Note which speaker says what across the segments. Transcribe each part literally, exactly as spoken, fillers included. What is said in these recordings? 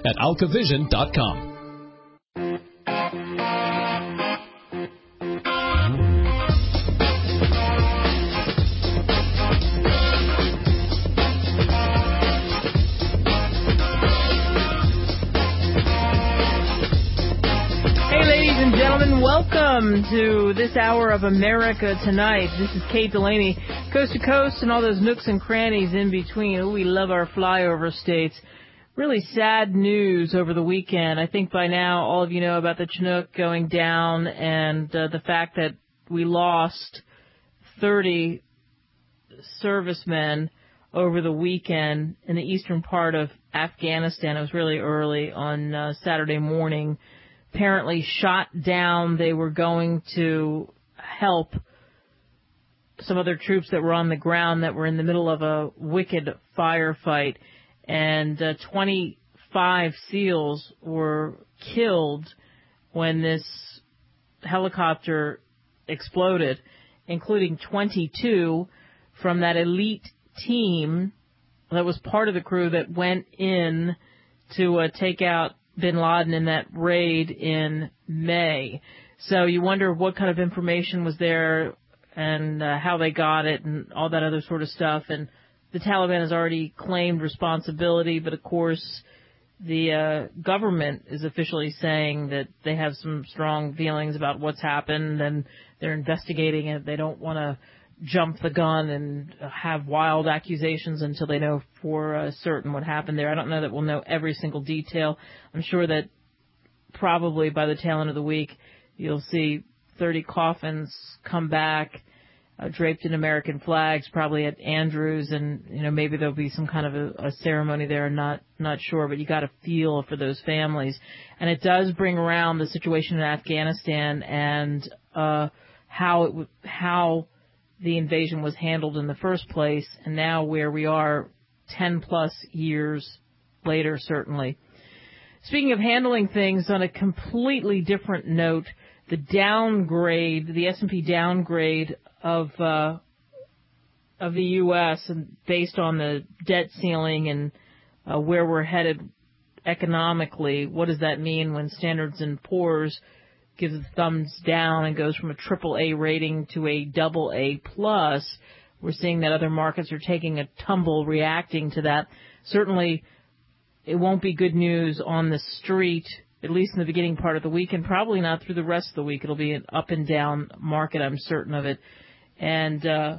Speaker 1: at alcavision dot com.
Speaker 2: Welcome to this hour of America Tonight. This is Kate Delaney, coast to coast and all those nooks and crannies in between. Oh, we love our flyover states. Really sad news over the weekend. I think by now all of you know about the Chinook going down and uh, the fact that we lost thirty servicemen over the weekend in the eastern part of Afghanistan. It was really early on uh, Saturday morning. Apparently shot down. They were going to help some other troops that were on the ground that were in the middle of a wicked firefight. And uh, twenty-five SEALs were killed when this helicopter exploded, including twenty-two from that elite team that was part of the crew that went in to uh, take out bin Laden in that raid in May. So you wonder what kind of information was there and uh, how they got it and all that other sort of stuff. And the Taliban has already claimed responsibility, but of course the uh, government is officially saying that they have some strong feelings about what's happened and they're investigating it. They don't want to jump the gun and have wild accusations until they know for uh, certain what happened there. I don't know that we'll know every single detail. I'm sure that probably by the tail end of the week you'll see thirty coffins come back uh, draped in American flags, probably at Andrews, and you know maybe there'll be some kind of a, a ceremony there. Not not sure, but you got to feel for those families, and it does bring around the situation in Afghanistan and uh, how it w- how the invasion was handled in the first place, and now where we are ten plus years later, certainly. Speaking of handling things on a completely different note, the downgrade, the S and P downgrade of uh, of the U S and based on the debt ceiling and uh, where we're headed economically, what does that mean when Standards and Poor's gives a thumbs down and goes from a triple A rating to a double A plus? We're seeing that other markets are taking a tumble reacting to that. Certainly, it won't be good news on the street, at least in the beginning part of the week, and probably not through the rest of the week. It'll be an up and down market, I'm certain of it. And uh,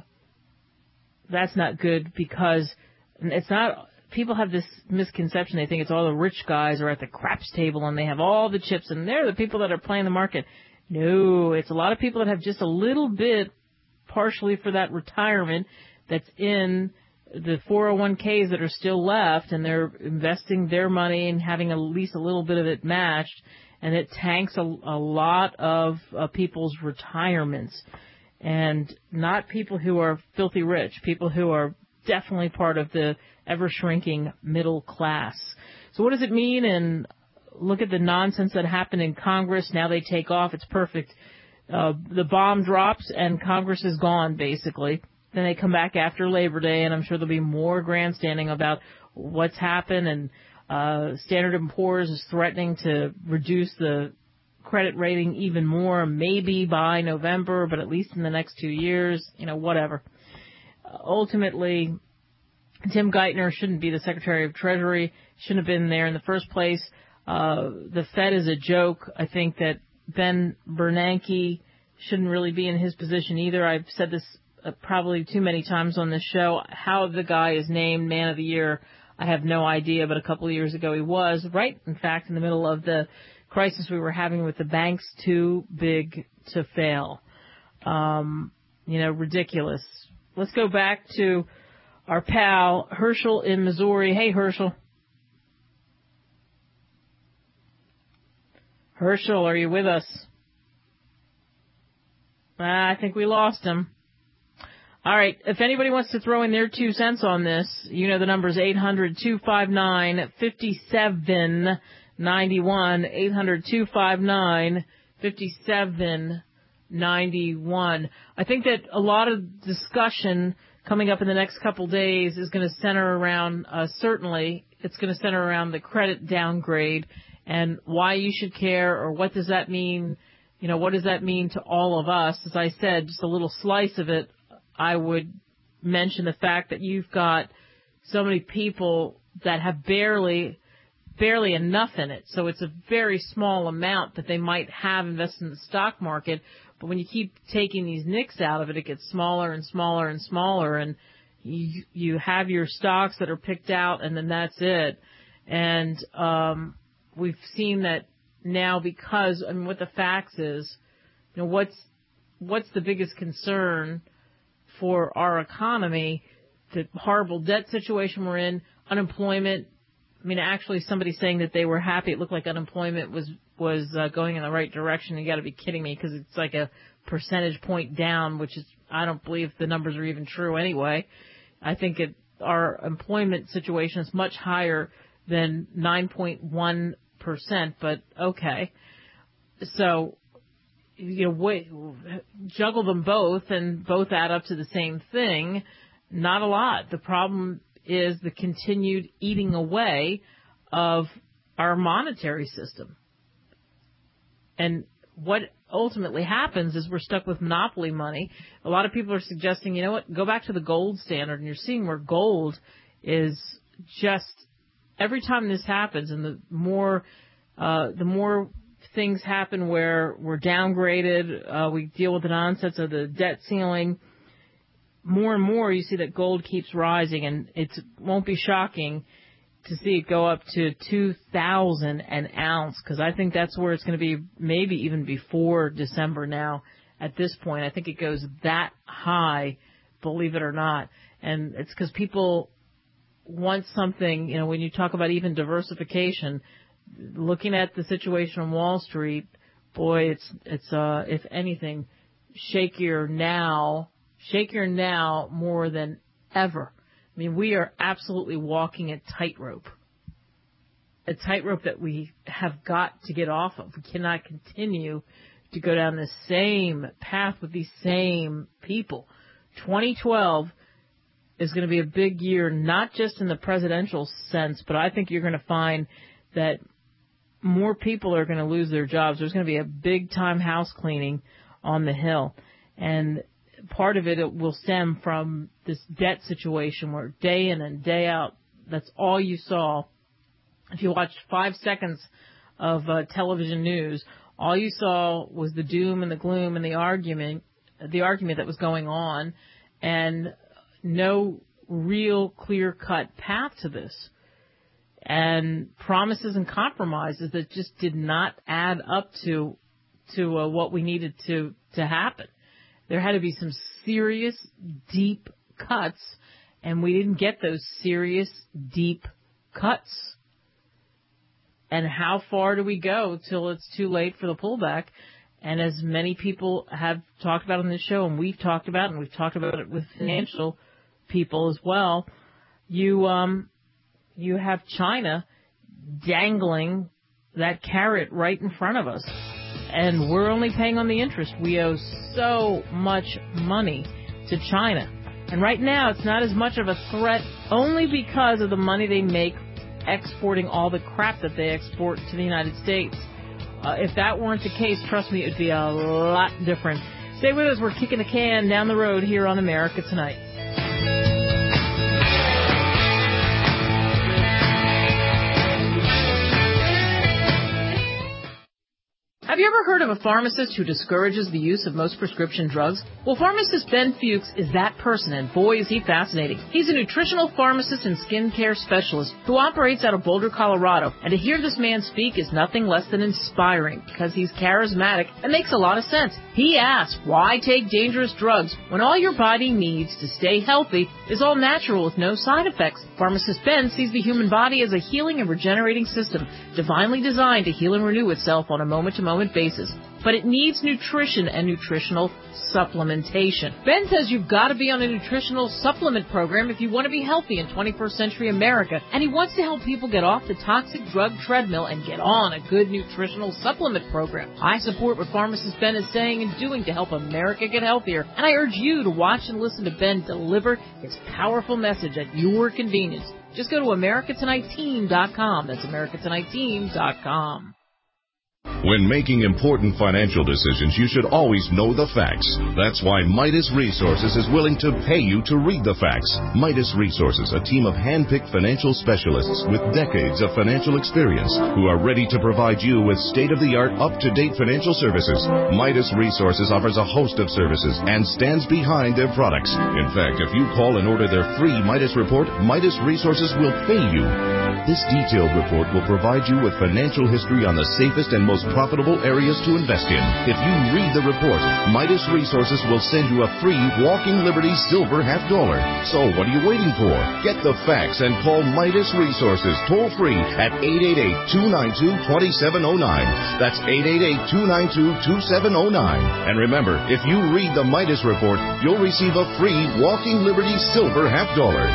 Speaker 2: that's not good because it's not... People have this misconception. They think it's all the rich guys are at the craps table and they have all the chips and they're the people that are playing the market. No, it's a lot of people that have just a little bit, partially for that retirement, that's in the four oh one k's that are still left, and they're investing their money and having at least a little bit of it matched, and it tanks a, a lot of uh, people's retirements. And not people who are filthy rich, people who are definitely part of the ever-shrinking middle class. So what does it mean? And look at the nonsense that happened in Congress. Now they take off. It's perfect. Uh, the bomb drops and Congress is gone, basically. Then they come back after Labor Day, and I'm sure there'll be more grandstanding about what's happened. And uh, Standard and Poor's is threatening to reduce the credit rating even more, maybe by November, but at least in the next two years, you know, whatever. Uh, ultimately, Tim Geithner shouldn't be the Secretary of Treasury, shouldn't have been there in the first place. Uh, the Fed is a joke. I think that Ben Bernanke shouldn't really be in his position either. I've said this uh, probably too many times on this show. How the guy is named Man of the Year, I have no idea, but a couple of years ago he was, right, in fact, in the middle of the crisis we were having with the banks too big to fail. Um, you know, ridiculous. Let's go back to our pal Herschel in Missouri. Hey, Herschel. Herschel, are you with us? Ah, I think we lost him. All right. If anybody wants to throw in their two cents on this, you know the number is eight hundred, two five nine, five seven nine one, eight hundred, two five nine, five seven nine one. I think that a lot of discussion coming up in the next couple days is going to center around, uh, certainly, it's going to center around the credit downgrade and why you should care, or what does that mean? You know, what does that mean to all of us? As I said, just a little slice of it, I would mention the fact that you've got so many people that have barely, barely enough in it. So it's a very small amount that they might have invested in the stock market. But when you keep taking these nicks out of it, it gets smaller and smaller and smaller. And you, you have your stocks that are picked out, and then that's it. And um, we've seen that now because, I mean, what the facts is, you know, what's what's the biggest concern for our economy? The horrible debt situation we're in, unemployment. I mean, actually, somebody saying that they were happy. It looked like unemployment was was uh, going in the right direction. You got to be kidding me, because it's like a percentage point down, which is, I don't believe the numbers are even true anyway. I think it, our employment situation is much higher than nine point one percent, but okay. So, you know, wait, juggle them both, and both add up to the same thing. Not a lot. The problem is the continued eating away of our monetary system. And what ultimately happens is we're stuck with monopoly money. A lot of people are suggesting, you know what, go back to the gold standard, and you're seeing where gold is just, every time this happens, and the more, uh, the more things happen where we're downgraded, uh, we deal with the nonsense of the debt ceiling, more and more you see that gold keeps rising, and it won't be shocking to see it go up to two thousand an ounce, because I think that's where it's going to be, maybe even before December now. At this point, I think it goes that high, believe it or not. And it's because people want something, you know, when you talk about even diversification, looking at the situation on Wall Street, boy, it's, it's uh, if anything, shakier now, shakier now more than ever. I mean, we are absolutely walking a tightrope, a tightrope that we have got to get off of. We cannot continue to go down the same path with these same people. twenty twelve is going to be a big year, not just in the presidential sense, but I think you're going to find that more people are going to lose their jobs. There's going to be a big-time house cleaning on the Hill. And part of it, it will stem from this debt situation where day in and day out, that's all you saw. If you watched five seconds of uh, television news, all you saw was the doom and the gloom and the argument, the argument that was going on, and no real clear-cut path to this. And promises and compromises that just did not add up to to uh, what we needed to, to happen. There had to be some serious, deep cuts, and we didn't get those serious, deep cuts. And how far do we go till it's too late for the pullback? And as many people have talked about on this show, and we've talked about, and we've talked about it with financial people as well, you um, you have China dangling that carrot right in front of us. And we're only paying on the interest. We owe so much money to China. And right now, it's not as much of a threat only because of the money they make exporting all the crap that they export to the United States. Uh, if that weren't the case, trust me, it would be a lot different. Stay with us. We're kicking the can down the road here on America Tonight. Have you ever heard of a pharmacist who discourages the use of most prescription drugs? Well, pharmacist Ben Fuchs is that person, and boy, is he fascinating. He's a nutritional pharmacist and skincare specialist who operates out of Boulder, Colorado, and to hear this man speak is nothing less than inspiring because he's charismatic and makes a lot of sense. He asks, why take dangerous drugs when all your body needs to stay healthy is all natural with no side effects? Pharmacist Ben sees the human body as a healing and regenerating system, divinely designed to heal and renew itself on a moment-to-moment ongoing basis, but it needs nutrition and nutritional supplementation. Ben says you've got to be on a nutritional supplement program if you want to be healthy in twenty-first century America, and he wants to help people get off the toxic drug treadmill and get on a good nutritional supplement program. I support what pharmacist Ben is saying and doing to help America get healthier, and I urge you to watch and listen to Ben deliver his powerful message at your convenience. Just go to America Tonight Team dot com. That's America Tonight Team dot com.
Speaker 3: When making important financial decisions, you should always know the facts. That's why Midas Resources is willing to pay you to read the facts. Midas Resources, a team of hand-picked financial specialists with decades of financial experience who are ready to provide you with state-of-the-art, up-to-date financial services. Midas Resources offers a host of services and stands behind their products. In fact, if you call and order their free Midas report, Midas Resources will pay you. This detailed report will provide you with financial history on the safest and most profitable areas to invest in. If you read the report, Midas Resources will send you a free Walking Liberty Silver half dollar. So what are you waiting for? Get the facts and call Midas Resources toll free at eight eight eight, two nine two, two seven zero nine. That's eight eight eight, two nine two, two seven zero nine. And remember, if you read the Midas report, you'll receive a free Walking Liberty Silver half dollar.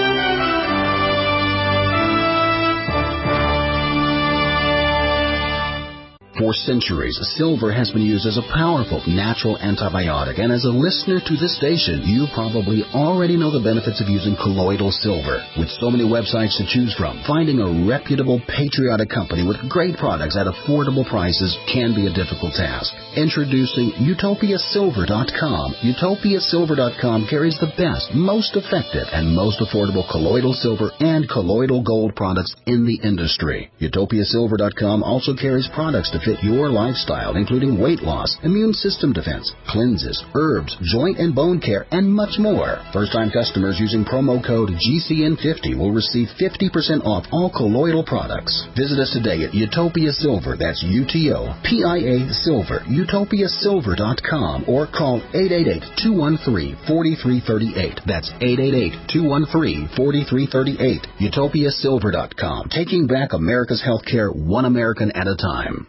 Speaker 4: For centuries, silver has been used as a powerful natural antibiotic, and as a listener to this station, you probably already know the benefits of using colloidal silver. With so many websites to choose from, finding a reputable, patriotic company with great products at affordable prices can be a difficult task. Introducing Utopia Silver dot com. Utopia Silver dot com carries the best, most effective, and most affordable colloidal silver and colloidal gold products in the industry. Utopia Silver dot com also carries products to fit your lifestyle, including weight loss, immune system defense, cleanses, herbs, joint and bone care, and much more. First-time customers using promo code G C N fifty will receive fifty percent off all colloidal products. Visit us today at Utopia Silver, that's U T O P I A Silver, Utopia Silver dot com, or call eight eight eight, two one three, four three three eight. That's eight eight eight, two one three, four three three eight. Utopia Silver dot com, taking back America's healthcare one American at a time.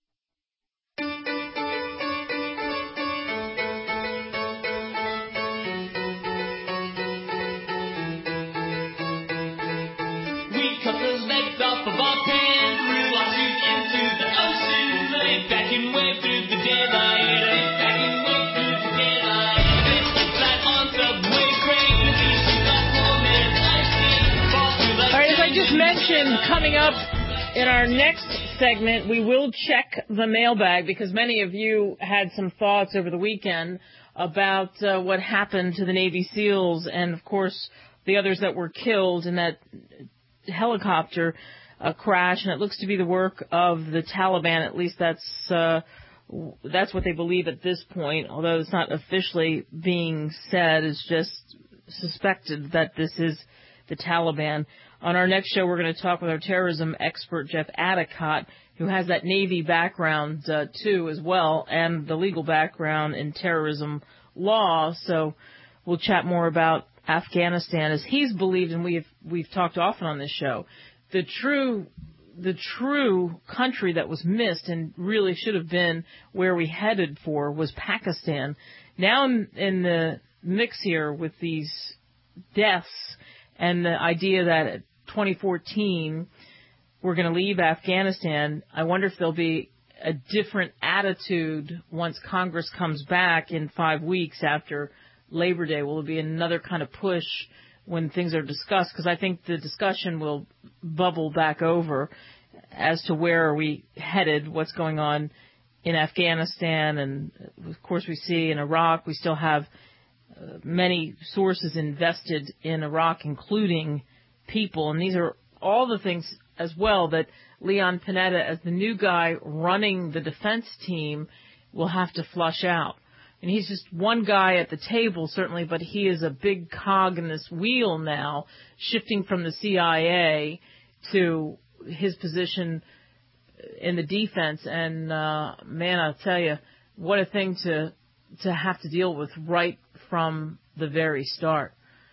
Speaker 2: Coming up in our next segment, we will check the mailbag because many of you had some thoughts over the weekend about uh, what happened to the Navy SEALs and, of course, the others that were killed in that helicopter uh, crash. And it looks to be the work of the Taliban. At least that's uh, that's what they believe at this point, although it's not officially being said. It's just suspected that this is the Taliban. On our next show, we're going to talk with our terrorism expert, Jeff Adicott, who has that Navy background, uh, too, as well, and the legal background in terrorism law. So we'll chat more about Afghanistan, as he's believed, and we've, we've talked often on this show. The true, the true country that was missed and really should have been where we headed for was Pakistan. Now in, in the mix here with these deaths, and the idea that at twenty fourteen we're going to leave Afghanistan, I wonder if there'll be a different attitude once Congress comes back in five weeks after Labor Day. Will there be another kind of push when things are discussed? Because I think the discussion will bubble back over as to where are we headed, what's going on in Afghanistan, and of course we see in Iraq we still have Uh, many sources invested in Iraq, including people. And these are all the things as well that Leon Panetta, as the new guy running the defense team, will have to flush out. And he's just one guy at the table, certainly, but he is a big cog in this wheel now, shifting from the C I A to his position in the defense. And, uh, man, I'll tell you, what a thing to to have to deal with right from the very start,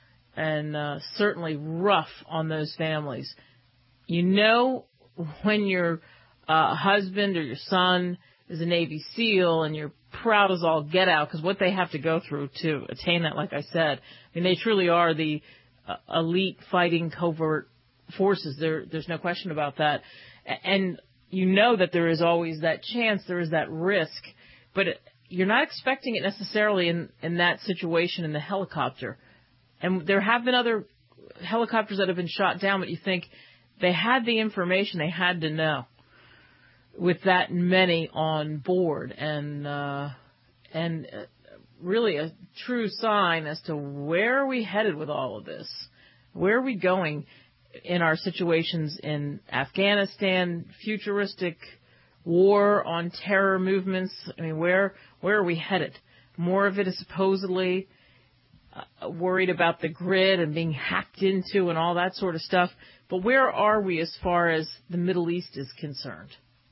Speaker 2: and uh, certainly rough on those families. You know when your uh, husband or your son as a Navy SEAL and you're proud as all get out, because what they have to go through to attain that, like I said, I mean, they truly are the uh, elite fighting covert forces. There, there's no question about that. And you know that there is always that chance, there is that risk, but you're not expecting it necessarily in, in that situation in the helicopter. And there have been other helicopters that have been shot down, but you think they had the information, they had to know, with that many on board, and uh, and really a true sign as to where are we headed with all of this. Where are we going in our situations in Afghanistan, futuristic war on terror movements? I mean, where where are we headed? More of it is supposedly uh, worried about the grid and being hacked into and all that sort of stuff. But where are we as far as the Middle East is concerned?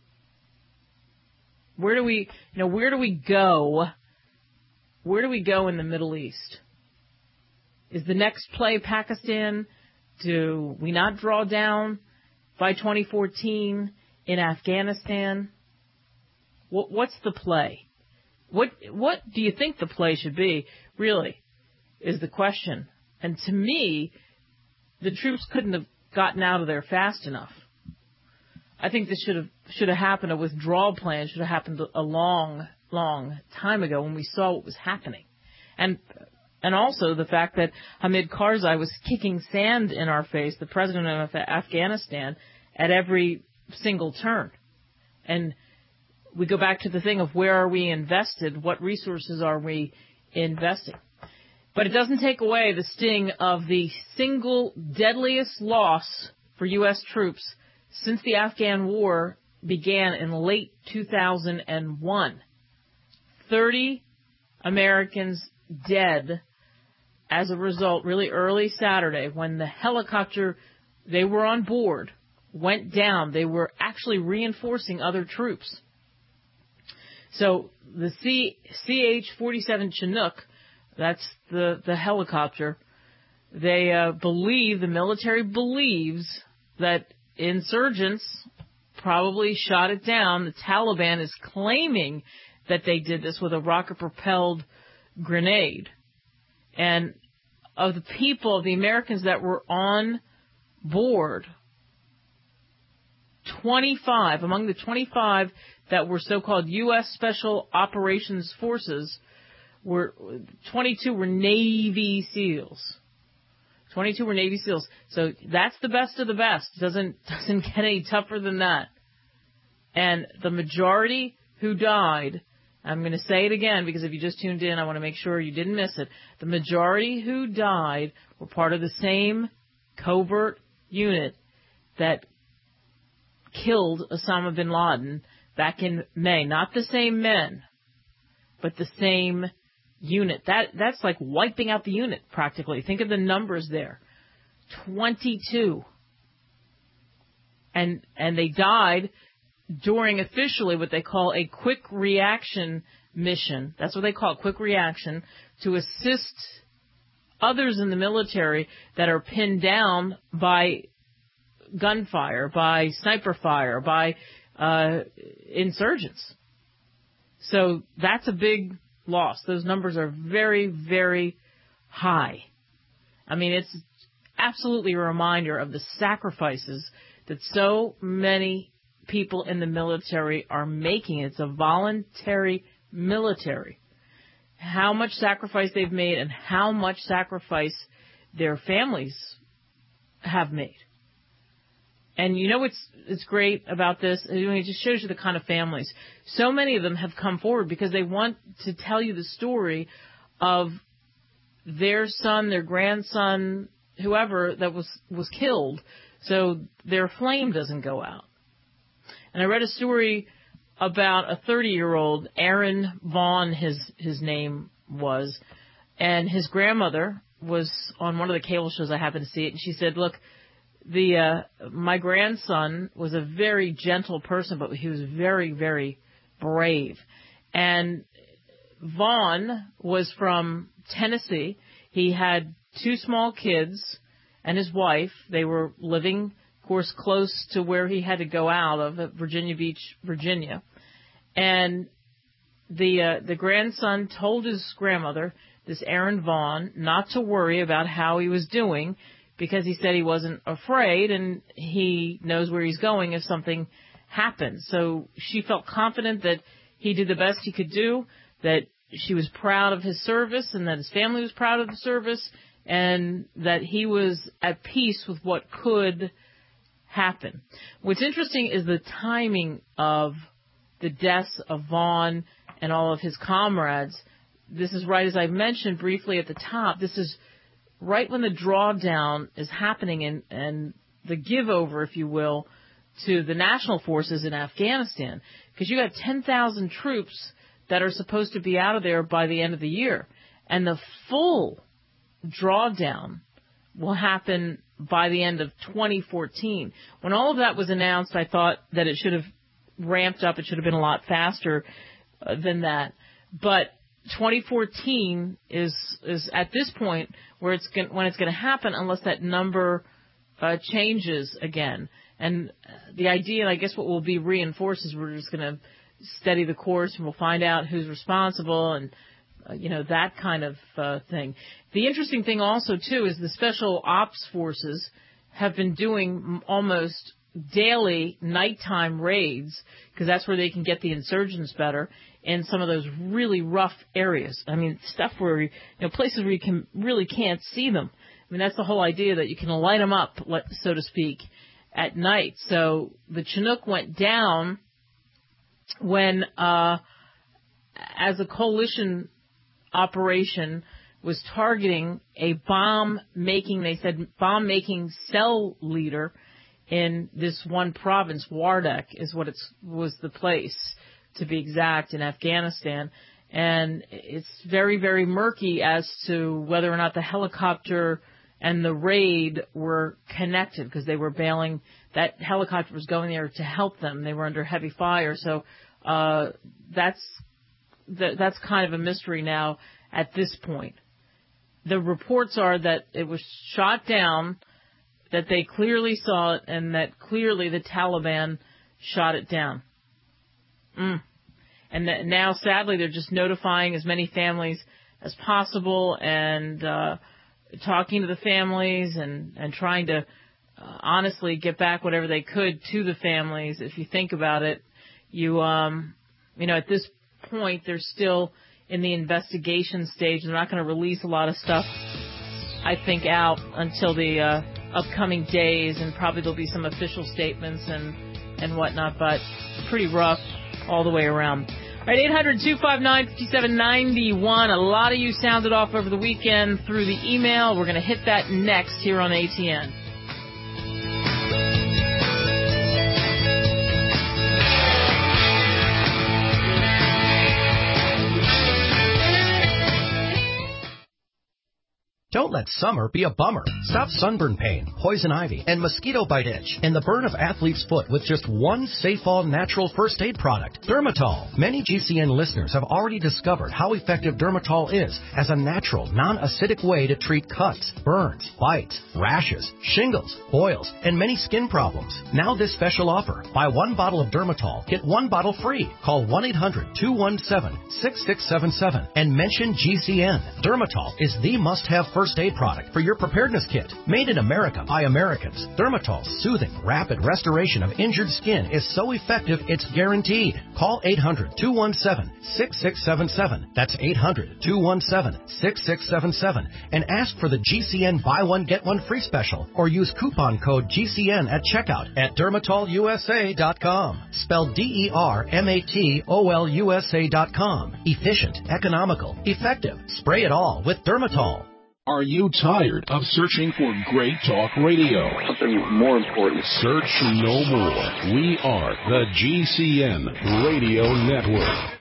Speaker 2: Where do we, you know, where do we go? Where do we go in the Middle East? Is the next play Pakistan? Do we not draw down by twenty fourteen in Afghanistan? What, what's the play? What, what do you think the play should be? Really, is the question. And to me, the troops couldn't have gotten out of there fast enough. I think this should have should have happened. A withdrawal plan should have happened a long, long time ago when we saw what was happening, and and also the fact that Hamid Karzai was kicking sand in our face, the president of Afghanistan, at every single turn. And we go back to the thing of where are we invested? What resources are we investing? But it doesn't take away the sting of the single deadliest loss for U S troops since the Afghan war began in late two thousand one. thirty Americans dead as a result, really early Saturday, when the helicopter they were on board went down. They were actually reinforcing other troops. So the C H forty-seven Chinook, that's the, the helicopter, they uh, believe, the military believes that insurgents probably shot it down. The Taliban is claiming that they did this with a rocket-propelled grenade. And of the people, the Americans that were on board, twenty-five, among the twenty-five that were so-called U S Special Operations Forces, were twenty-two were Navy SEALs. twenty-two were Navy SEALs. So that's the best of the best. Doesn't doesn't get any tougher than that. And the majority who died, I'm going to say it again because if you just tuned in, I want to make sure you didn't miss it. The majority who died were part of the same covert unit that killed Osama bin Laden back in May. Not the same men, but the same unit. That that's like wiping out the unit practically. Think of the numbers there. twenty-two. And and they died during officially what they call a quick reaction mission. That's what they call it, quick reaction, to assist others in the military that are pinned down by gunfire, by sniper fire, by uh, insurgents. So that's a big loss. Those numbers are very, very high. I mean, it's absolutely a reminder of the sacrifices that so many people in the military are making. It's a voluntary military. How much sacrifice they've made and how much sacrifice their families have made. And you know what's it's great about this? I mean, it just shows you the kind of families. So many of them have come forward because they want to tell you the story of their son, their grandson, whoever that was, was killed, so their flame doesn't go out. And I read a story about a thirty-year-old, Aaron Vaughn, his his name was, and his grandmother was on one of the cable shows. I happened to see it, and she said, look, the uh, my grandson was a very gentle person, but he was very, very brave. And Vaughn was from Tennessee. He had two small kids and his wife. They were living, of course, close to where he had to go out of, at Virginia Beach, Virginia. And the uh, the grandson told his grandmother, this Aaron Vaughn, not to worry about how he was doing, because he said he wasn't afraid and he knows where he's going if something happened. So she felt confident that he did the best he could do, that she was proud of his service and that his family was proud of the service, and that he was at peace with what could happen. What's interesting is the timing of the deaths of Vaughn and all of his comrades. This is right, as I mentioned briefly at the top, this is right when the drawdown is happening and, and the give-over, if you will, to the national forces in Afghanistan. Because you got ten thousand troops that are supposed to be out of there by the end of the year. And the full drawdown will happen by the end of twenty fourteen. When all of that was announced, I thought that it should have ramped up. It should have been a lot faster uh, than that. But twenty fourteen is is at this point where it's going, when it's going to happen, unless that number uh, changes again. And the idea, and I guess what will be reinforced, is we're just going to steady the course and we'll find out who's responsible and uh, you know, that kind of uh, thing. The interesting thing also too is the special ops forces have been doing almost daily nighttime raids, because that's where they can get the insurgents better in some of those really rough areas. I mean, stuff where, you know, places where you can really can't see them. I mean, that's the whole idea, that you can light them up, so to speak, at night. So the Chinook went down when, uh, as a coalition operation, was targeting a bomb-making, they said, bomb-making cell leader in this one province. Wardak is what it was, the place, to be exact, in Afghanistan. And it's very, very murky as to whether or not the helicopter and the raid were connected, because they were bailing. That helicopter was going there to help them. They were under heavy fire. So uh, that's th- that's kind of a mystery now at this point. The reports are that it was shot down, that they clearly saw it, and that clearly the Taliban shot it down. Mm. And that now, sadly, they're just notifying as many families as possible and uh, talking to the families and, and trying to uh, honestly get back whatever they could to the families. If you think about it, you, um, you know, at this point, they're still in the investigation stage. They're not going to release a lot of stuff, I think, out until the uh, upcoming days, and probably there'll be some official statements and, and whatnot, but pretty rough all the way around. All right, eight hundred, two five nine, five seven nine one. A lot of you sounded off over the weekend through the email. We're going to hit that next here on A T N.
Speaker 5: Don't let summer be a bummer. Stop sunburn pain, poison ivy, and mosquito bite itch and the burn of athlete's foot with just one Safeall natural first aid product, Dermatol. Many G C N listeners have already discovered how effective Dermatol is as a natural, non-acidic way to treat cuts, burns, bites, rashes, shingles, boils, and many skin problems. Now this special offer. Buy one bottle of Dermatol, get one bottle free. Call one eight hundred, two one seven, six six seven seven and mention G C N. Dermatol is the must-have first First aid product for your preparedness kit. Made in America by Americans, Dermatol's soothing, rapid restoration of injured skin is so effective it's guaranteed. Call eight hundred, two one seven, six six seven seven. That's eight hundred, two one seven, six six seven seven. And ask for the G C N buy one get one free special, or use coupon code G C N at checkout at dermatol U S A dot com. Spelled D E R M A T O L U S A dot com. Efficient, economical, effective. Spray it all with Dermatol.
Speaker 6: Are you tired of searching for great talk radio?
Speaker 7: Something more important.
Speaker 6: Search no more. We are the G C N Radio Network.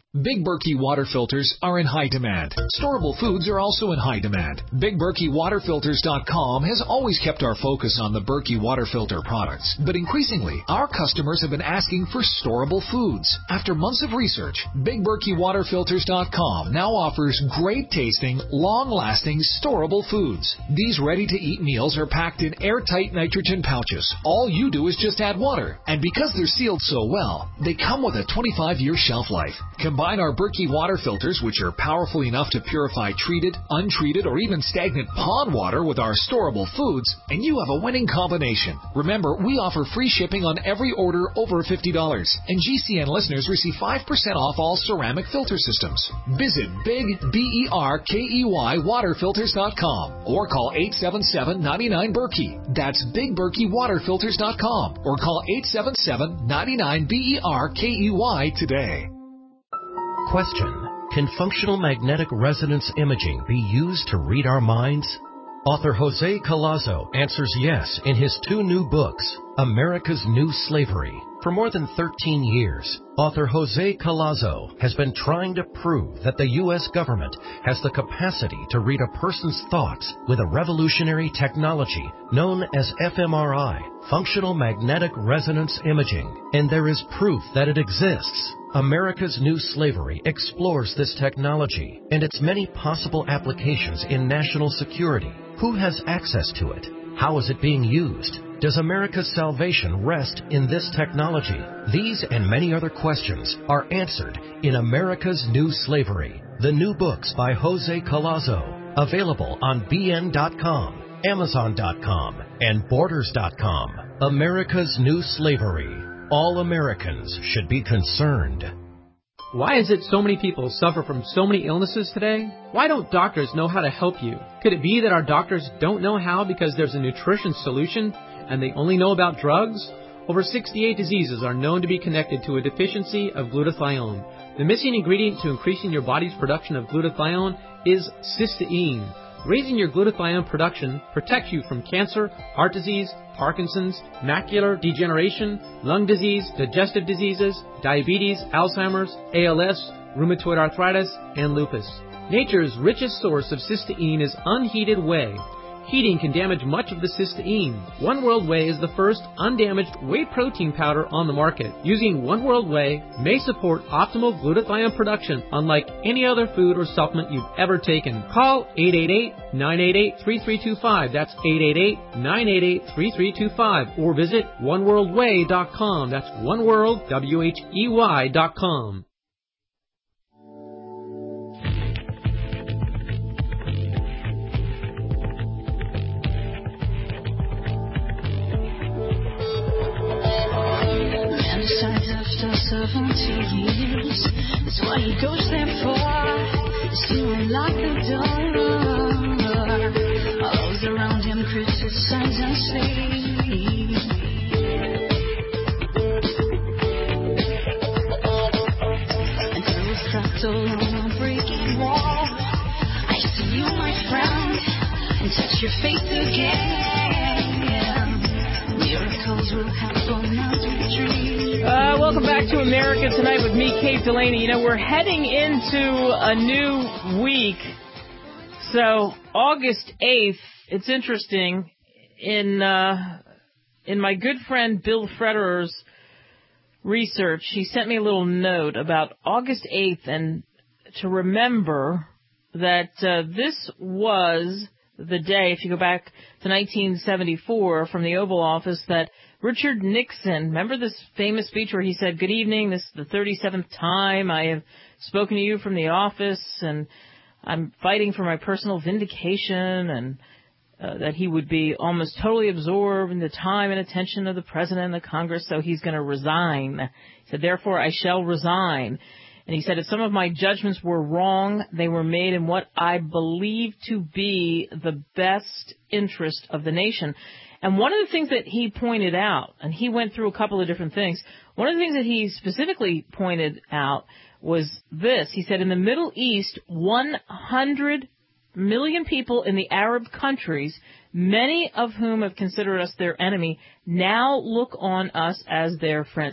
Speaker 1: Big Berkey water filters are in high demand. Storable foods are also in high demand. Big Berkey Water Filters dot com has always kept our focus on the Berkey water filter products, but increasingly, our customers have been asking for storable foods. After months of research, Big Berkey Water Filters dot com now offers great-tasting, long-lasting, storable foods. These ready-to-eat meals are packed in airtight nitrogen pouches. All you do is just add water, and because they're sealed so well, they come with a twenty-five year shelf life. Combine our Berkey water filters, which are powerful enough to purify treated, untreated, or even stagnant pond water with our storable foods, and you have a winning combination. Remember, we offer free shipping on every order over fifty dollars, and G C N listeners receive five percent off all ceramic filter systems. Visit Big B E R K E Y Water Filters dot com or call eight seven seven, nine nine, Berkey. That's Big Berkey Water Filters dot com or call eight seven seven, nine nine, B E R K E Y today.
Speaker 5: Question: can functional magnetic resonance imaging be used to read our minds? Author Jose Collazo answers yes in his two new books, America's New Slavery. For more than thirteen years, author Jose Collazo has been trying to prove that the U S government has the capacity to read a person's thoughts with a revolutionary technology known as F M R I, Functional Magnetic Resonance Imaging, and there is proof that it exists. America's New Slavery explores this technology and its many possible applications in national security. Who has access to it? How is it being used? Does America's salvation rest in this technology? These and many other questions are answered in America's New Slavery, the new books by Jose Collazo, available on B N dot com, Amazon dot com, and Borders dot com. America's New Slavery. All Americans should be concerned.
Speaker 7: Why is it so many people suffer from so many illnesses today? Why don't doctors know how to help you? Could it be that our doctors don't know how because there's a nutrition solution and they only know about drugs? Over sixty-eight diseases are known to be connected to a deficiency of glutathione. The missing ingredient to increasing your body's production of glutathione is cysteine. Raising your glutathione production protects you from cancer, heart disease, Parkinson's, macular degeneration, lung disease, digestive diseases, diabetes, Alzheimer's, A L S, rheumatoid arthritis, and lupus. Nature's richest source of cysteine is unheated whey. Heating can damage much of the cysteine. One World Whey is the first undamaged whey protein powder on the market. Using One World Whey may support optimal glutathione production unlike any other food or supplement you've ever taken. Call eight eight eight, nine eight eight, three three two five. That's eight eight eight, nine eight eight, three three two five. Or visit one world whey dot com. That's oneworld, W H E Y dot com.
Speaker 8: seventy years. That's why he goes there for, is to unlock the door. All those around him criticize and say, and through a fractal on a breaking wall, I see you, my friend, and touch your faith again. Miracles will happen as we dream.
Speaker 2: Uh, welcome back to America Tonight with me, Kate Delaney. You know, we're heading into a new week. So, August eighth, it's interesting, in uh, in my good friend Bill Frederer's research, he sent me a little note about August eighth, and to remember that uh, this was the day, if you go back to nineteen seventy-four from the Oval Office, that Richard Nixon, remember this famous speech where he said, "Good evening, this is the thirty-seventh time I have spoken to you from the office, and I'm fighting for my personal vindication," and uh, that he would be almost totally absorbed in the time and attention of the President and the Congress, so he's going to resign. He said, "Therefore, I shall resign." And he said, "If some of my judgments were wrong, they were made in what I believe to be the best interest of the nation." And one of the things that he pointed out, and he went through a couple of different things, one of the things that he specifically pointed out was this. He said, in the Middle East, one hundred million people in the Arab countries, many of whom have considered us their enemy, now look on us as their friends.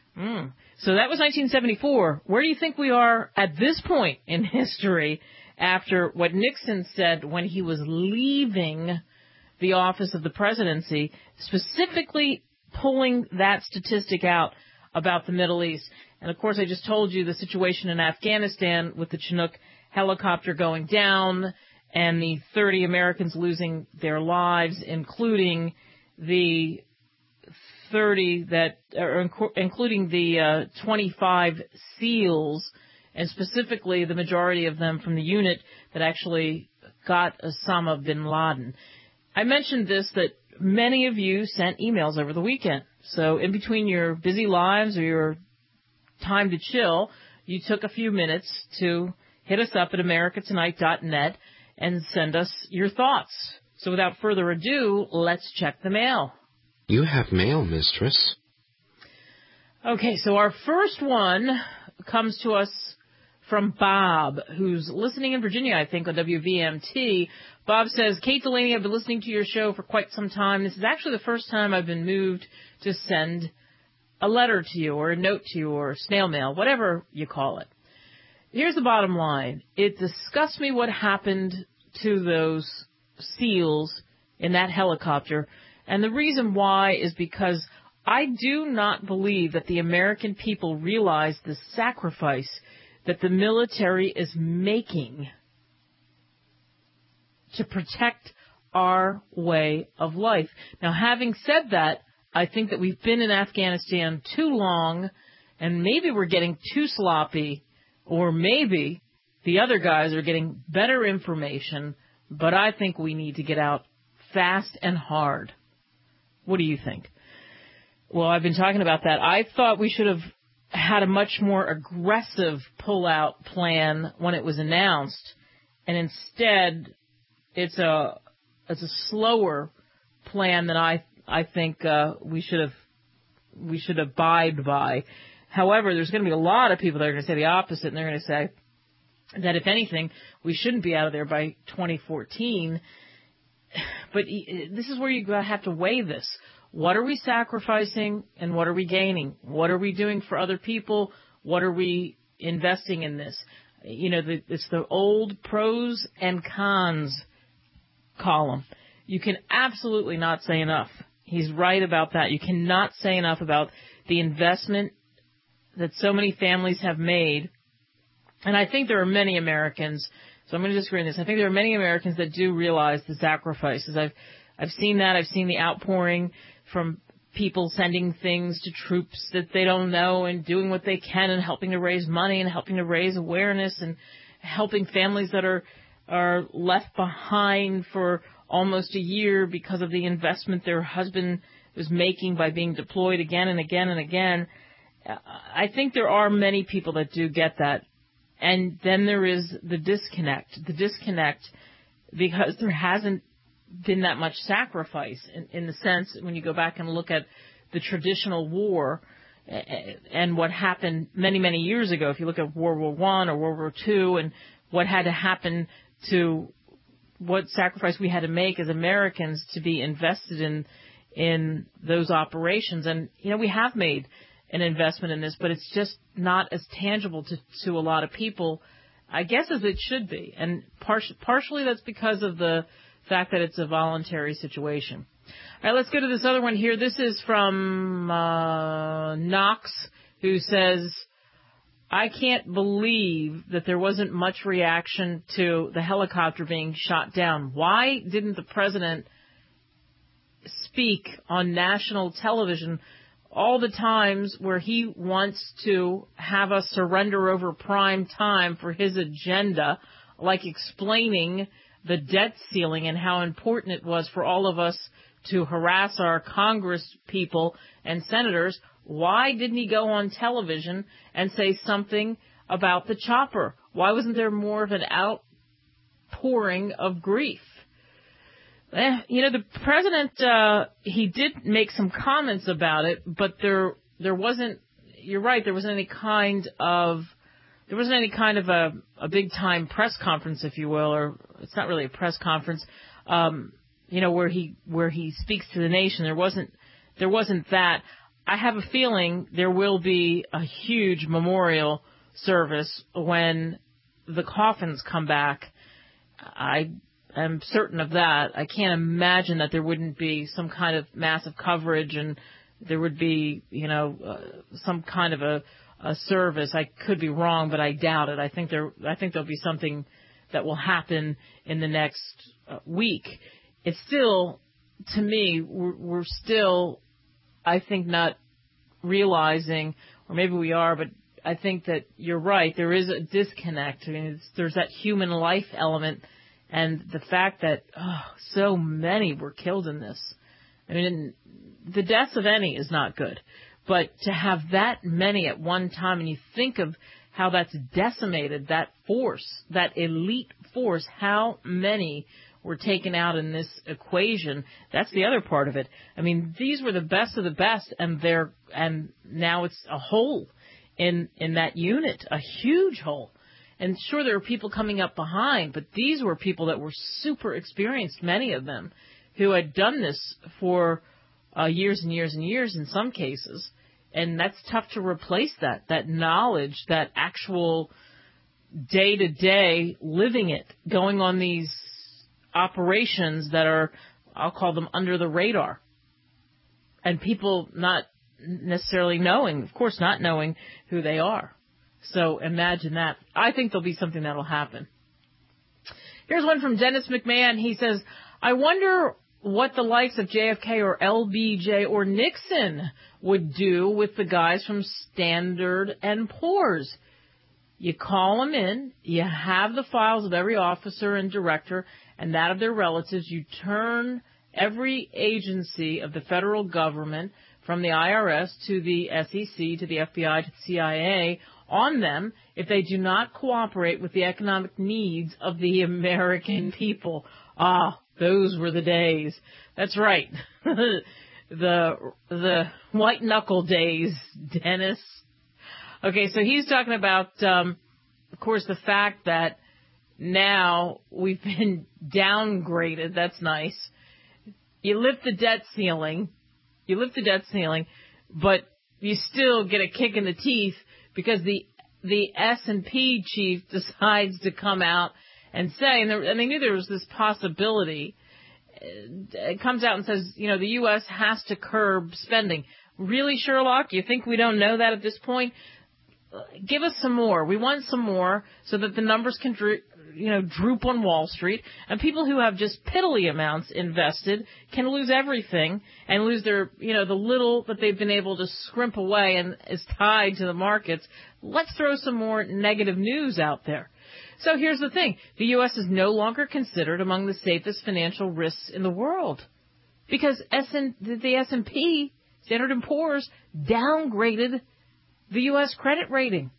Speaker 2: Mm. So that was nineteen seventy-four. Where do you think we are at this point in history after what Nixon said when he was leaving the office of the presidency, specifically pulling that statistic out about the Middle East? And, of course, I just told you the situation in Afghanistan with the Chinook helicopter going down and the thirty Americans losing their lives, including the thirty that, or including the uh, twenty-five SEALs, and specifically the majority of them from the unit that actually got Osama bin Laden. I mentioned this, that many of you sent emails over the weekend. So in between your busy lives or your time to chill, you took a few minutes to hit us up at america tonight dot net and send us your thoughts. So without further ado, let's check the mail.
Speaker 9: You have mail, mistress.
Speaker 2: Okay, so our first one comes to us from Bob, who's listening in Virginia, I think, on W V M T. Bob says, Kate Delaney, I've been listening to your show for quite some time. This is actually the first time I've been moved to send a letter to you or a note to you or snail mail, whatever you call it. Here's the bottom line. It disgusts me what happened to those SEALs in that helicopter. And the reason why is because I do not believe that the American people realize the sacrifice that the military is making to protect our way of life. Now, having said that, I think that we've been in Afghanistan too long, and maybe we're getting too sloppy, or maybe the other guys are getting better information, but I think we need to get out fast and hard. What do you think? Well, I've been talking about that. I thought we should have had a much more aggressive pull-out plan when it was announced, and instead it's a it's a slower plan than I I think uh, we should have we should abide by. However, there's going to be a lot of people that are going to say the opposite, and they're going to say that if anything, we shouldn't be out of there by twenty fourteen. But this is where you have to weigh this. What are we sacrificing and what are we gaining? What are we doing for other people? What are we investing in this? You know, the, it's the old pros and cons column. You can absolutely not say enough. He's right about that. You cannot say enough about the investment that so many families have made. And I think there are many Americans, so I'm going to disagree on this. I think there are many Americans that do realize the sacrifices. I've I've seen that. I've seen the outpouring from people sending things to troops that they don't know and doing what they can and helping to raise money and helping to raise awareness and helping families that are are left behind for almost a year because of the investment their husband was making by being deployed again and again and again. I think there are many people that do get that. And then there is the disconnect, the disconnect because there hasn't been that much sacrifice in, in the sense when you go back and look at the traditional war and what happened many, many years ago. If you look at World War One or World War Two and what had to happen to what sacrifice we had to make as Americans to be invested in in those operations. And, you know, we have made an investment in this, but it's just not as tangible to, to a lot of people, I guess, as it should be. And par- partially that's because of the fact that it's a voluntary situation. All right, let's go to this other one here. This is from uh, Knox, who says, I can't believe that there wasn't much reaction to the helicopter being shot down. Why didn't the president speak on national television all the times where he wants to have us surrender over prime time for his agenda, like explaining the debt ceiling and how important it was for all of us to harass our Congress people and senators? Why didn't he go on television and say something about the chopper? Why wasn't there more of an outpouring of grief? Eh, you know, the president, uh, he did make some comments about it, but there, there wasn't, you're right, there wasn't any kind of, there wasn't any kind of a, a big time press conference, if you will, or it's not really a press conference, um, you know, where he, where he speaks to the nation. There wasn't, there wasn't that. I have a feeling there will be a huge memorial service when the coffins come back. I am certain of that. I can't imagine that there wouldn't be some kind of massive coverage and there would be, you know, uh, some kind of a, a service. I could be wrong, but I doubt it. I think there, I think there'll be something that will happen in the next uh, week. It's still, to me, we're, we're still, I think, not realizing, or maybe we are, but I think that you're right. There is a disconnect. I mean, it's, there's that human life element, and the fact that oh, so many were killed in this. I mean, the deaths of any is not good, but to have that many at one time, and you think of how that's decimated, that force, that elite force, how many were taken out in this equation. That's the other part of it. I mean, these were the best of the best, and they're, and now it's a hole in, in that unit, a huge hole. And sure, there are people coming up behind, but these were people that were super experienced, many of them, who had done this for uh, years and years and years in some cases. And that's tough to replace that, that knowledge, that actual day-to-day living it, going on these operations that are, I'll call them under the radar. And people not necessarily knowing, of course not knowing who they are. So imagine that. I think there'll be something that'll happen. Here's one from Dennis McMahon. He says, I wonder what the likes of J F K or L B J or Nixon would do with the guys from Standard and Poor's. You call them in, you have the files of every officer and director and that of their relatives. You turn every agency of the federal government, from the I R S to the S E C to the F B I to the C I A, on them if they do not cooperate with the economic needs of the American people. Ah, those were the days. That's right. the the white knuckle days, Dennis. Okay, so he's talking about, um, of course, the fact that now we've been downgraded. That's nice. You lift the debt ceiling. You lift the debt ceiling, but you still get a kick in the teeth because the the S and P chief decides to come out and say, and, there, and they knew there was this possibility, it comes out and says, you know, the U S has to curb spending. Really, Sherlock? You think we don't know that at this point? Give us some more. We want some more so that the numbers can, you know, droop on Wall Street, and people who have just piddly amounts invested can lose everything and lose their, you know, the little that they've been able to scrimp away and is tied to the markets. Let's throw some more negative news out there. So here's the thing. The U S is no longer considered among the safest financial risks in the world because S and, the S and P, Standard and Poor's, downgraded the U S credit rating.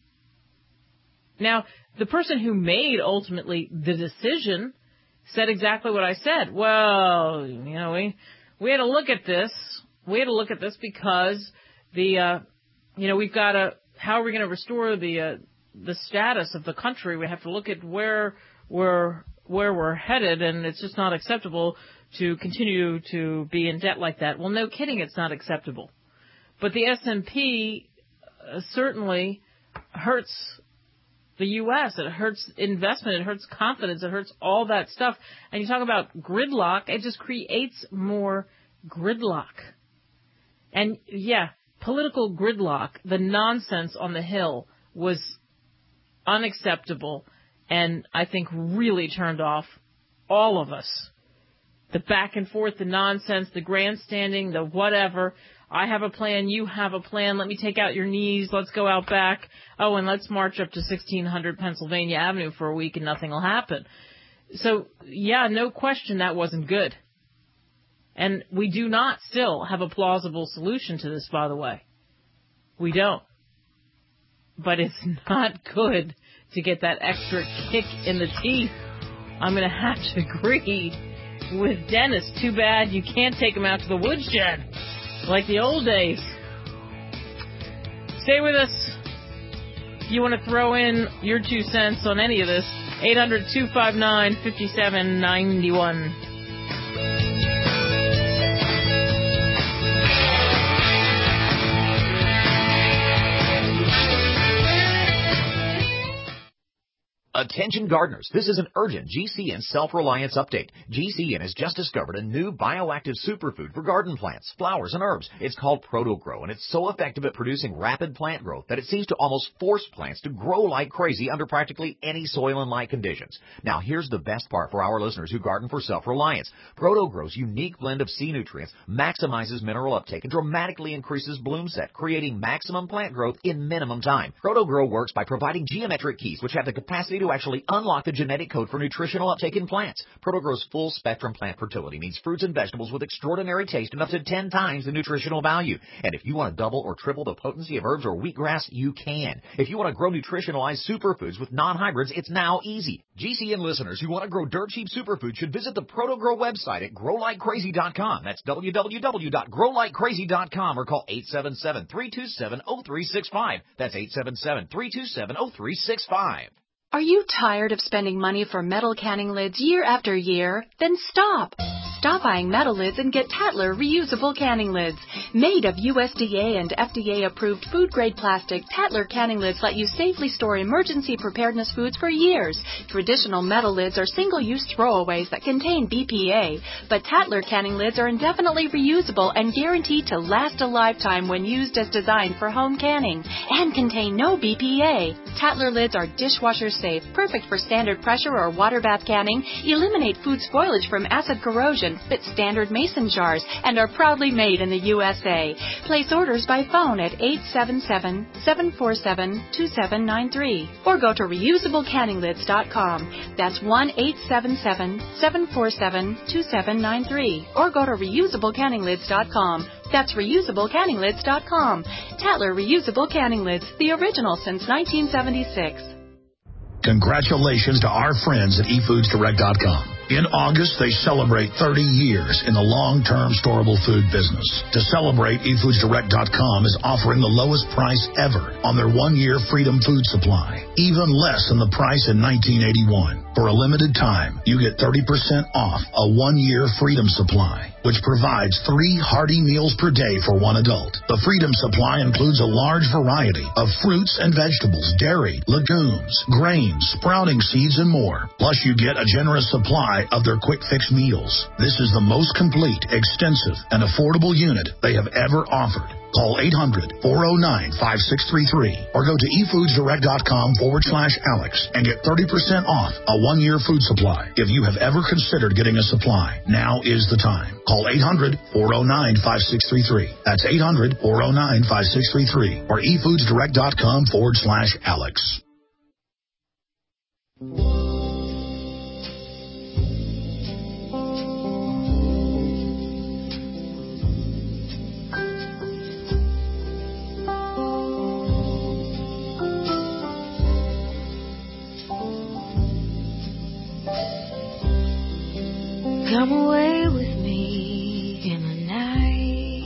Speaker 2: Now, the person who made ultimately the decision said exactly what I said. Well, you know, we we had to look at this. We had to look at this because the, uh, you know, we've got to, how are we going to restore the uh, the status of the country? We have to look at where we're where we're headed, and it's just not acceptable to continue to be in debt like that. Well, no kidding, it's not acceptable. But the S and P uh, certainly hurts the U S. It hurts investment. It hurts confidence. It hurts all that stuff. And you talk about gridlock, it just creates more gridlock. And, yeah, political gridlock, the nonsense on the Hill was unacceptable and I think really turned off all of us. The back and forth, the nonsense, the grandstanding, the whatever. I have a plan, you have a plan, let me take out your knees, let's go out back. Oh, and let's march up to sixteen hundred Pennsylvania Avenue for a week and nothing will happen. So, yeah, no question that wasn't good. And we do not still have a plausible solution to this, by the way. We don't. But it's not good to get that extra kick in the teeth. I'm going to have to agree with Dennis. Too bad you can't take him out to the woodshed like the old days. Stay with us. If you want to throw in your two cents on any of this, eight hundred, two five nine, five seven nine one.
Speaker 10: Attention gardeners, this is an urgent G C N self-reliance update. G C N has just discovered a new bioactive superfood for garden plants, flowers, and herbs. It's called ProtoGrow, and it's so effective at producing rapid plant growth that it seems to almost force plants to grow like crazy under practically any soil and light conditions. Now, here's the best part for our listeners who garden for self-reliance. ProtoGrow's unique blend of sea nutrients maximizes mineral uptake and dramatically increases bloom set, creating maximum plant growth in minimum time. ProtoGrow works by providing geometric keys, which have the capacity to actually unlock the genetic code for nutritional uptake in plants. ProtoGrow's full-spectrum plant fertility means fruits and vegetables with extraordinary taste and up to ten times the nutritional value. And if you want to double or triple the potency of herbs or wheatgrass, you can. If you want to grow nutritionalized superfoods with non-hybrids, it's now easy. G C N listeners who want to grow dirt-cheap superfoods should visit the ProtoGrow website at grow like crazy dot com. That's w w w dot grow like crazy dot com or call eight seven seven, three two seven, zero three six five. That's eight seven seven, three two seven, zero three six five.
Speaker 11: Are you tired of spending money for metal canning lids year after year? Then stop! Stop buying metal lids and get Tatler reusable canning lids. Made of U S D A and F D A-approved food-grade plastic, Tatler canning lids let you safely store emergency preparedness foods for years. Traditional metal lids are single-use throwaways that contain B P A, but Tatler canning lids are indefinitely reusable and guaranteed to last a lifetime when used as designed for home canning, and contain no B P A. Tatler lids are dishwasher safe, perfect for standard pressure or water bath canning, eliminate food spoilage from acid corrosion, fit standard mason jars, and are proudly made in the U S A. Place orders by phone at eight seven seven, seven four seven, two seven nine three or go to reusable canning lids dot com. That's one eight seven seven, seven four seven, two seven nine three or go to reusable canning lids dot com. That's reusable canning lids dot com. Tatler Reusable Canning Lids, the original since nineteen seventy-six.
Speaker 12: Congratulations to our friends at e foods direct dot com. In August, they celebrate thirty years in the long-term storable food business. To celebrate, e foods direct dot com is offering the lowest price ever on their one-year Freedom Food Supply, even less than the price in nineteen eighty-one. For a limited time, you get thirty percent off a one-year Freedom Supply, which provides three hearty meals per day for one adult. The Freedom Supply includes a large variety of fruits and vegetables, dairy, legumes, grains, sprouting seeds, and more. Plus, you get a generous supply of their quick fix meals. This is the most complete, extensive, and affordable unit they have ever offered. Call eight hundred, four oh nine, five six three three or go to e foods direct dot com forward slash Alex and get thirty percent off a one-year food supply. If you have ever considered getting a supply, now is the time. Call eight hundred, four oh nine, five six three three. That's eight hundred, four oh nine, five six three three or e foods direct dot com forward slash Alex.
Speaker 8: Come away with me in the night.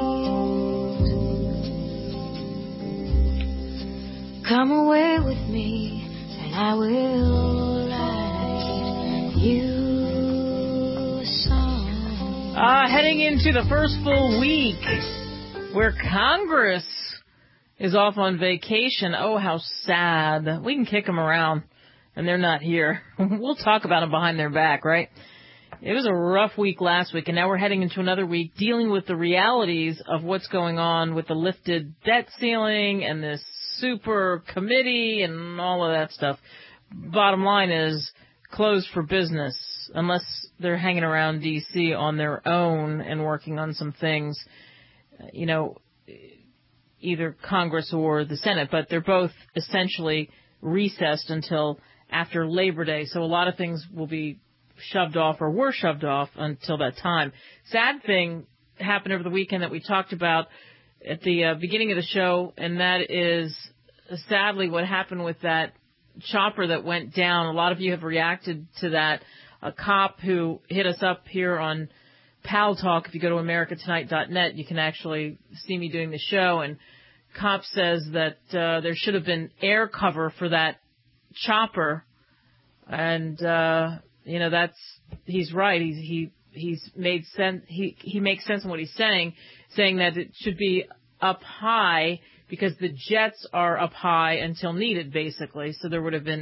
Speaker 8: Come away with me and I will write you a song.
Speaker 2: Uh, heading into the first full week where Congress is off on vacation. Oh, how sad. We can kick them around and they're not here. We'll talk about them behind their back, right? It was a rough week last week, and now we're heading into another week dealing with the realities of what's going on with the lifted debt ceiling and this super committee and all of that stuff. Bottom line is closed for business unless they're hanging around D C on their own and working on some things, you know, either Congress or the Senate, but they're both essentially recessed until after Labor Day, so a lot of things will be shoved off or were shoved off until that time. Sad thing happened over the weekend that we talked about at the uh, beginning of the show, and that is uh, sadly what happened with that chopper that went down. A lot of you have reacted to that. A cop who hit us up here on Pal Talk, if you go to america tonight dot net, you can actually see me doing the show, and cop says that uh, there should have been air cover for that chopper, and uh you know, that's, he's right. He's, he, he's made sense. He, he makes sense in what he's saying, saying that it should be up high because the jets are up high until needed, basically. So there would have been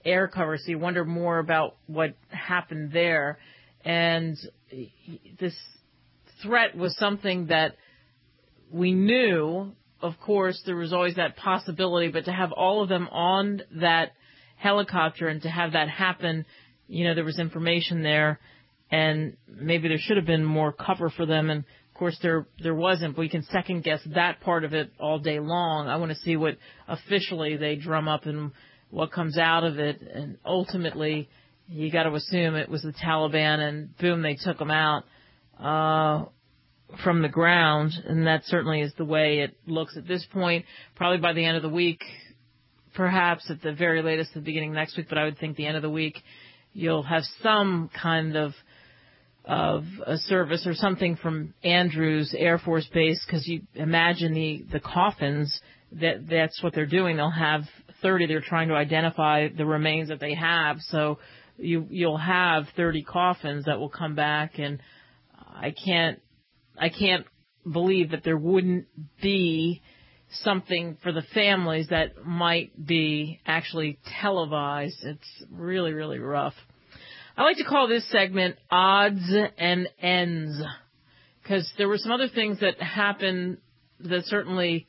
Speaker 2: air cover, so you wonder more about what happened there. And this threat was something that we knew. Of course, there was always that possibility, but to have all of them on that helicopter and to have that happen, you know, there was information there, and maybe there should have been more cover for them. And of course, there there wasn't. But we can second guess that part of it all day long. I want to see what officially they drum up and what comes out of it. And ultimately, you got to assume it was the Taliban, and boom, they took them out uh, from the ground. And that certainly is the way it looks at this point. Probably by the end of the week, perhaps at the very latest, at the beginning of next week. But I would think the end of the week, you'll have some kind of of a service or something from Andrews Air Force Base, because you imagine the, the coffins, that that's what they're doing. They'll have thirty. They're trying to identify the remains that they have. So you, you'll have thirty coffins that will come back, and I can't, I can't believe that there wouldn't be something for the families that might be actually televised. It's really, really rough. I like to call this segment Odds and Ends, because there were some other things that happened that certainly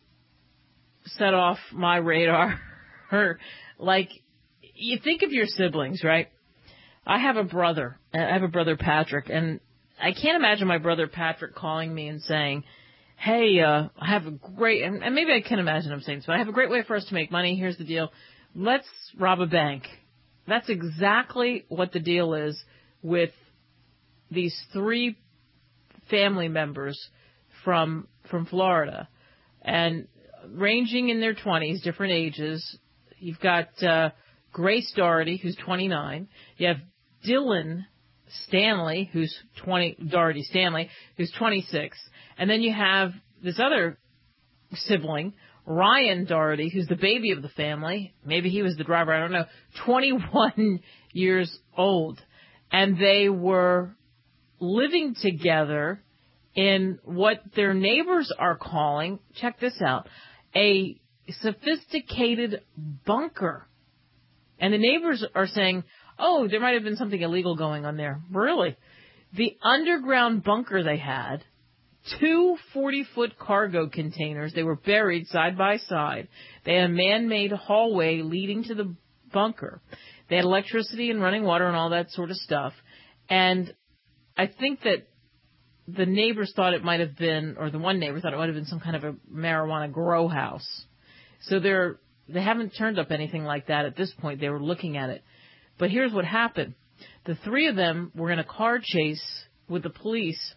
Speaker 2: set off my radar. Like, you think of your siblings, right? I have a brother. I have a brother, Patrick, and I can't imagine my brother Patrick calling me and saying, hey, uh, I have a great, and maybe I can imagine him saying this, but I have a great way for us to make money. Here's the deal. Let's rob a bank. That's exactly what the deal is with these three family members from from Florida, and ranging in their twenties, different ages. You've got uh, Grace Doherty, who's twenty-nine. You have Dylan Stanley, who's twenty, Doherty Stanley, who's twenty-six. And then you have this other sibling, Ryan Doherty, who's the baby of the family. Maybe he was the driver, I don't know. twenty-one years old. And they were living together in what their neighbors are calling, check this out, a sophisticated bunker. And the neighbors are saying, oh, there might have been something illegal going on there. Really? The underground bunker they had, two forty-foot cargo containers. They were buried side by side. They had a man-made hallway leading to the bunker. They had electricity and running water and all that sort of stuff. And I think that the neighbors thought it might have been, or the one neighbor thought it might have been some kind of a marijuana grow house. So they're, they haven't turned up anything like that at this point. They were looking at it. But here's what happened. The three of them were in a car chase with the police.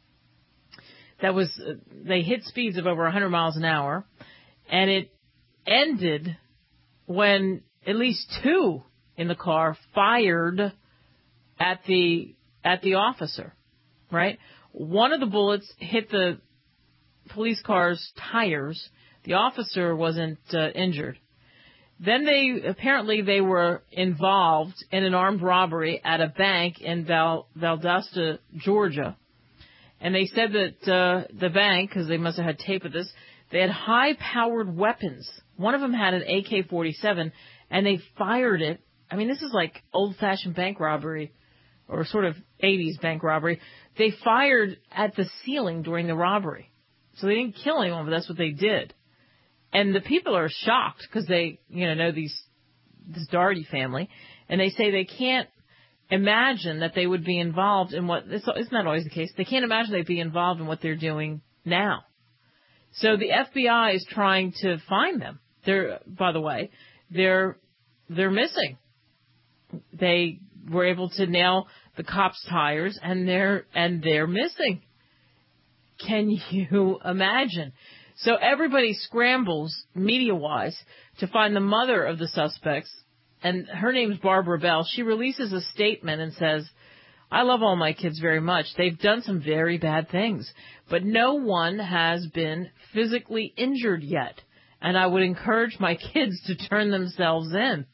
Speaker 2: That was, uh, they hit speeds of over one hundred miles an hour, and it ended when at least two in the car fired at the, at the officer, right? One of the bullets hit the police car's tires. The officer wasn't uh, injured. Then they, apparently they were involved in an armed robbery at a bank in Val, Valdosta, Georgia. And they said that uh, the bank, because they must have had tape of this, they had high-powered weapons. One of them had an A K forty-seven, and they fired it. I mean, this is like old-fashioned bank robbery, or sort of eighties bank robbery. They fired at the ceiling during the robbery. So they didn't kill anyone, but that's what they did. And the people are shocked because they, you know, know these, this Doherty family, and they say they can't imagine that they would be involved in what, isn't that always the case? They can't imagine they'd be involved in what they're doing now. So the F B I is trying to find them. They're, by the way, they're, they're missing. They were able to nail the cops' tires, and they're, and they're missing. Can you imagine? So everybody scrambles, media-wise, to find the mother of the suspects, and her name's Barbara Bell. She releases a statement and says, I love all my kids very much. They've done some very bad things, but no one has been physically injured yet, and I would encourage my kids to turn themselves in.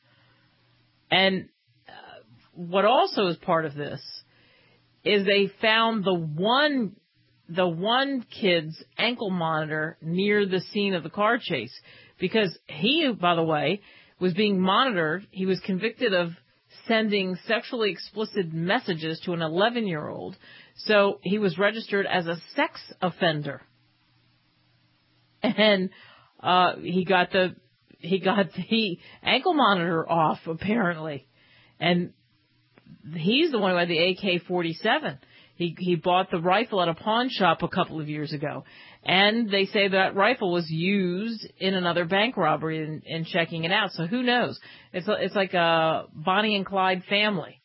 Speaker 2: And uh, what also is part of this is they found the one the one kid's ankle monitor near the scene of the car chase, because he, by the way, was being monitored. He was convicted of sending sexually explicit messages to an eleven-year-old. So he was registered as a sex offender. And uh he got the he got the ankle monitor off, apparently. And he's the one who had the A K forty-seven. He he bought the rifle at a pawn shop a couple of years ago. And they say that rifle was used in another bank robbery and, and checking it out. So who knows? It's it's like a Bonnie and Clyde family.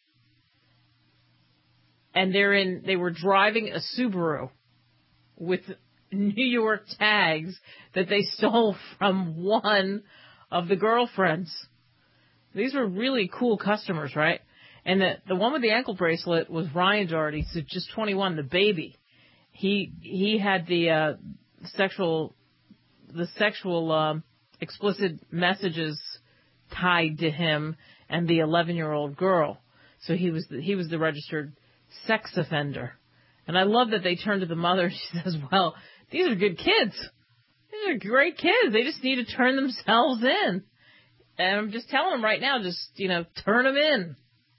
Speaker 2: And they're in. They were driving a Subaru with New York tags that they stole from one of the girlfriends. These were really cool customers, right? And the the one with the ankle bracelet was Ryan Doherty, so just twenty-one, the baby. He he had the uh, sexual the sexual uh, explicit messages tied to him and the eleven-year-old girl. So he was the, he was the registered sex offender. And I love that they turned to the mother. She says, "Well, these are good kids. These are great kids. They just need to turn themselves in." And I'm just telling them right now, just you know, turn them in.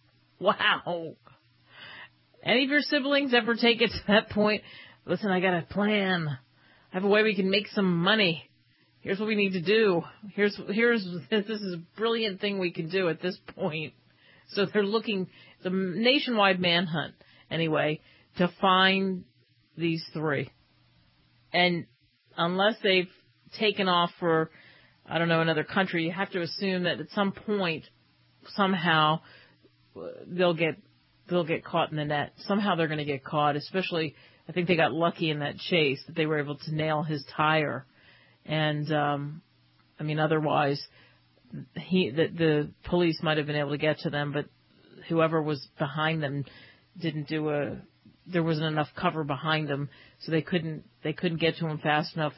Speaker 2: Wow. Any of your siblings ever take it to that point? Listen, I got a plan. I have a way we can make some money. Here's what we need to do. Here's here's this is a brilliant thing we can do at this point. So they're looking, the nationwide manhunt, anyway, to find these three. And unless they've taken off for, I don't know, another country, you have to assume that at some point, somehow, they'll get they'll get caught in the net. Somehow they're going to get caught, especially, I think they got lucky in that chase that they were able to nail his tire. And, um, I mean, otherwise, he the, the police might have been able to get to them, but whoever was behind them didn't do a, there wasn't enough cover behind them, so they couldn't, they couldn't get to him fast enough,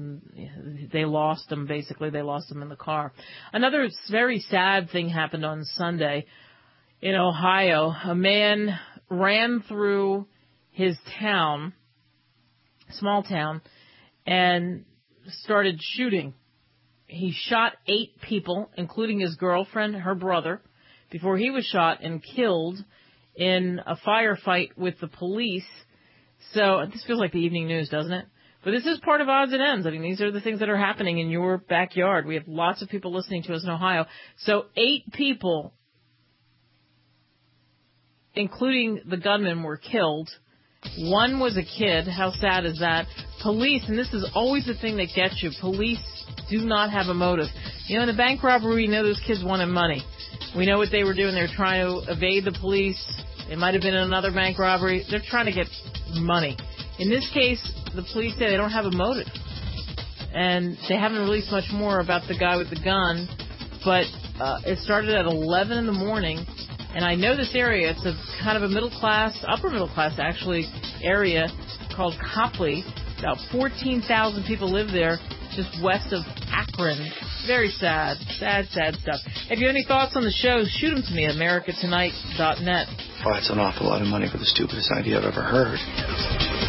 Speaker 2: and they lost him, basically. They lost him in the car. Another very sad thing happened on Sunday in Ohio. A man ran through his town, small town, and started shooting. He shot eight people, including his girlfriend, her brother, before he was shot and killed in a firefight with the police. So this feels like the evening news, doesn't it? But this is part of odds and ends. I mean, these are the things that are happening in your backyard. We have lots of people listening to us in Ohio. So eight people, including the gunman, were killed. One was a kid. How sad is that? Police, and this is always the thing that gets you, police do not have a motive. You know, in the bank robbery, we know those kids wanted money. We know what they were doing. They were trying to evade the police. It might have been in another bank robbery. They're trying to get money. In this case, the police say they don't have a motive. And they haven't released much more about the guy with the gun. But uh, it started at eleven in the morning. And I know this area. It's a kind of a middle class, upper middle class actually, area called Copley. About fourteen thousand people live there, just west of Akron. Very sad, sad, sad stuff. If you have any thoughts on the show, shoot them to me at america tonight dot net.
Speaker 13: Oh, that's an awful lot of money for the stupidest idea I've ever heard.